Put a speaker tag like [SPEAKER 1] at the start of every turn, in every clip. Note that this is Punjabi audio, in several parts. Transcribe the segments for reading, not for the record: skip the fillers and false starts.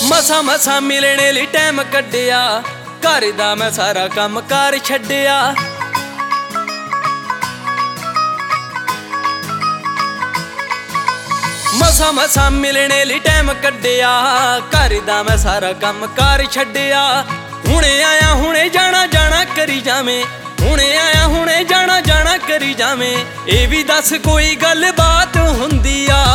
[SPEAKER 1] ਮਸਾਂ ਮਸਾਂ ਮਿਲਣੇ ਲਈ ਟਾਈਮ ਕੱਢਿਆ, ਘਰ ਦਾ ਮੈਂ ਸਾਰਾ ਕੰਮ ਕਾਰ ਛੱਡਿਆ। ਮਸਾਂ ਮਸਾਂ ਮਿਲਣੇ ਲਈ ਟਾਈਮ ਕੱਢਿਆ, ਘਰ ਦਾ ਮੈਂ ਸਾਰਾ ਕੰਮ ਕਾਰ ਛੱਡਿਆ। ਹੁਣੇ ਆਇਆ ਹੁਣੇ ਜਾਣਾ ਜਾਣਾ ਕਰੀ ਜਾਵੇਂ, ਹੁਣੇ ਆਇਆ ਹੁਣੇ ਜਾਣਾ ਜਾਣਾ ਕਰੀ ਜਾਵੇਂ। ਇਹ ਵੀ ਦੱਸ ਕੋਈ ਗੱਲ ਬਾਤ ਹੁੰਦੀ ਆ।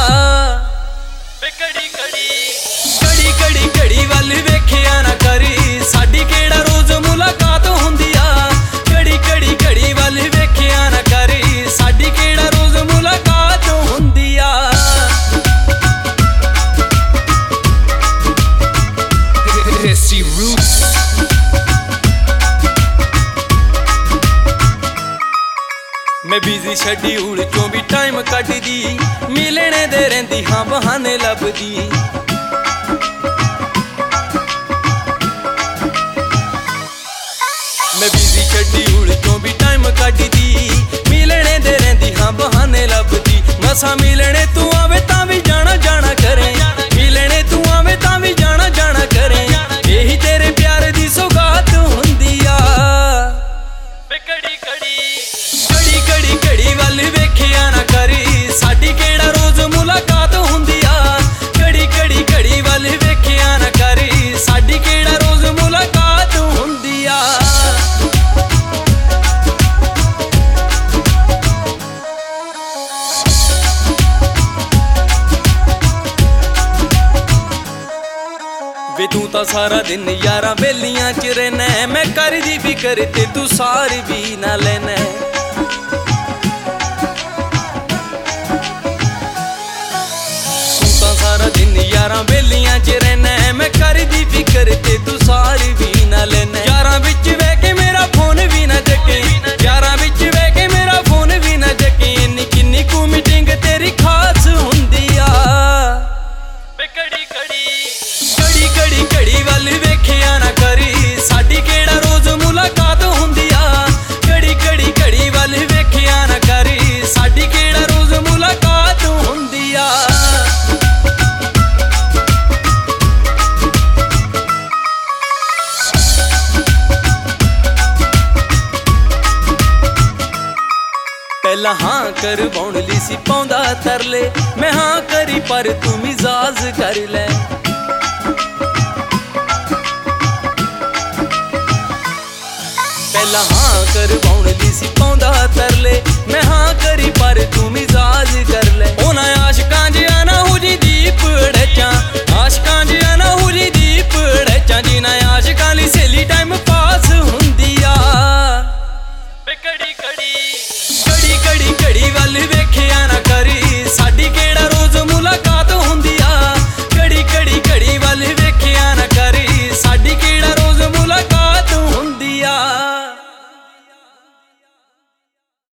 [SPEAKER 1] ਘੜੀ ਘੜੀ ਵੱਲ ਵੇਖਿਆ ਨਾ ਕਰੀ, ਸਾਡੀ ਕਿਹੜਾ ਰੋਜ਼ ਮੁਲਾਕਾਤ ਹੁੰਦੀ ਆ। ਘੜੀ ਵੱਲ ਵੇਖਿਆ ਨਾ ਕਰੀ, ਸਾਡੀ ਕਿਹੜਾ ਰੋਜ਼ ਮੁਲਾਕਾਤ ਹੁੰਦੀ ਆ।
[SPEAKER 2] Desi Roots।
[SPEAKER 1] मैं बिजी शेड्यूल चों भी टाइम कटदी, मिलने दे रहिंदी हां बहाने लभदी। मैं बिजी शेड्यूल चों भी टाइम कटदी, मिलने दे रहिंदी हां बहाने लभदी। मसां मिलने तू आवे तां भी जाना जाना करे, मिलने तू आवे तां भी जाना जाना करे। यही तेरे प्यार दी सौगात हुंदी आ। घड़ी ਵੱਲ ਵੇਖਿਆ ਨਾ ਕਰੀ, ਸਾਡੀ ਕਿਹੜਾ ਰੋਜ਼ ਮੁਲਾਕਾਤ ਹੁੰਦੀ ਆ। ਘੜੀ ਵੱਲ ਵੇਖਿਆ ਨਾ ਕਰੀ, ਸਾਡੀ ਕਿਹੜਾ ਰੋਜ਼ ਮੁਲਾਕਾਤ ਹੁੰਦੀ ਆ। ਵੇ ਤੂੰ ਤਾਂ ਸਾਰਾ ਦਿਨ ਯਾਰਾਂ ਬੇਲੀਆਂ ਚ ਰਹਿਣਾ, ਮੈਂ ਕਰਦੀ ਫਿਕਰ ਤੇ ਤੂੰ ਸਾਰ ਵੀ ਨਾ ਲੈਣਾ। ਸਾਰਾ ਦਿਨ ਯਾਰਾਂ ਬੇਲੀਆਂ ਚ ਰਹਿਣਾ, ਮੈਂ ਕਰਦੀ ਫਿਕਰ ਤੇ ਤੂੰ ਸਾਰੀ ਵੀ ਨਾ ਲੈਣਾ। ਯਾਰਾਂ ਵਿੱਚ ਬਹਿ ਕੇ ਮੇਰਾ ਫੋਨ ਵੀ ਨਾ ਚੱਕੇ, ਯਾਰਾਂ ਵਿੱਚ ਬਹਿ ਕੇ ਮੇਰਾ ਫੋਨ ਵੀ ਨਾ ਚੱਕੇ। ਇੰਨੀ ਕਿੰਨੀ ਕੁ ਮੀਟਿੰਗ ਤੇਰੀ ਖਾਸ ਹੁੰਦੀ ਆ। ਘੜੀ ਵੱਲ ਵੇਖਿਆ ਨਾ ਕਰੀ, ਸਾਡੀ ਕਿਹੜਾ ਰੋਜ਼ ਮੁਲਾਕਾਤ ਹੁੰਦੀ ਆ। ਘੜੀ ਵੱਲ ਵੇਖਿਆ ਨਾ ਕਰੀ, ਸਾਡੀ ਕਿਹੜਾ ਰੋਜ਼ ਮੁਲਾਕਾਤ ਹੁੰਦੀ ਆ। ਪਹਿਲਾਂ ਹਾਂ ਕਰਵਾਉਣ ਲਈ ਸੀ ਪਾਉਂਦਾ ਤਰਲੇ, ਮੈਂ ਹਾਂ ਕਰੀ ਪਰ ਤੂੰ ਮਿਜ਼ਾਜ ਕਰ ਲੈ। ਪਹਿਲਾਂ ਹਾਂ ਕਰਵਾਉਣ ਲਈ ਸੀ ਪਾਉਂਦਾ ਤਰਲੇ, ਮੈਂ ਹਾਂ ਕਰੀ ਪਰ ਤੂੰ ਮਿਜ਼ਾਜ ਕਰ ਲੈ। ਉਹਨਾਂ ਆਸ਼ਕਾਂ ਜਿਹਾ ਨਾ ਹੋ ਜੀ ਦੀਪ ੜਚਾਂ, ਆਸ਼ਕਾਂ ਜਿਹਾ ਨਾ ਹੋ ਜੀ ਦੀਪ ੜਚਾਂ। ਜਿਨ੍ਹਾਂ ਆਸ਼ਕਾਂ ਲਈ ਸਹੇਲੀ ਟਾਈਮ ਪਾਸ ਹੁੰਦੀ ਆ। ਘੜੀ ਵੱਲ ਵੇਖਿਆ ਨਾ ਕਰੀ, ਸਾਡੀ ਕਿਹੜਾ